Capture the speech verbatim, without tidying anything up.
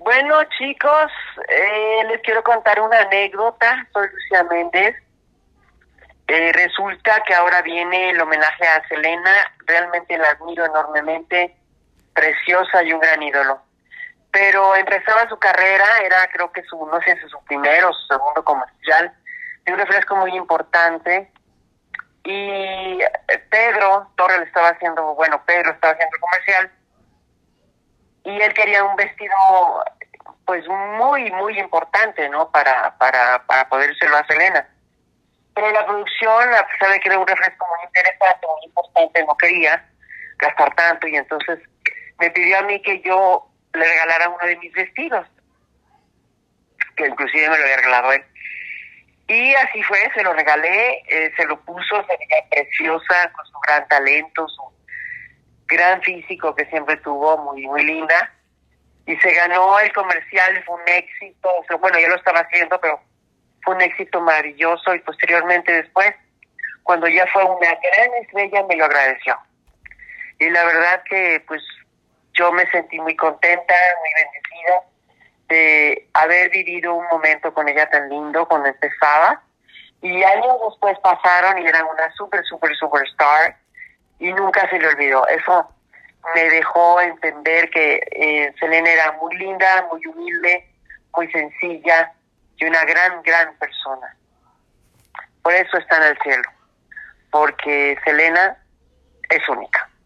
Bueno, chicos, eh, les quiero contar una anécdota. Soy Lucía Méndez. Eh, resulta que ahora viene el homenaje a Selena. Realmente la admiro enormemente, preciosa y un gran ídolo. Pero empezaba su carrera, era creo que su, no sé si su primero o su segundo comercial, de un refresco muy importante. Y Pedro Torre le estaba haciendo, bueno, Pedro estaba haciendo el comercial. Y él quería un vestido pues muy, muy importante, ¿no? Para, para, para podérselo a Selena. Pero la producción, a pesar de que era un refresco muy interesante, muy importante, no quería gastar tanto y entonces me pidió a mí que yo le regalara uno de mis vestidos, que inclusive me lo había regalado él. Y así fue, se lo regalé, eh, se lo puso, se veía preciosa, con su gran talento, su gran físico que siempre tuvo, muy, muy linda. Y se ganó el comercial, fue un éxito, o sea, bueno, ya lo estaba haciendo, pero fue un éxito maravilloso y posteriormente después, cuando ya fue una gran estrella, me lo agradeció. Y la verdad que pues yo me sentí muy contenta, muy bendecida de haber vivido un momento con ella tan lindo cuando empezaba. Y años después pasaron y era una super, super, superstar y nunca se le olvidó. Eso me dejó entender que eh, Selena era muy linda, muy humilde, muy sencilla y una gran, gran persona. Por eso está en el cielo, porque Selena es única.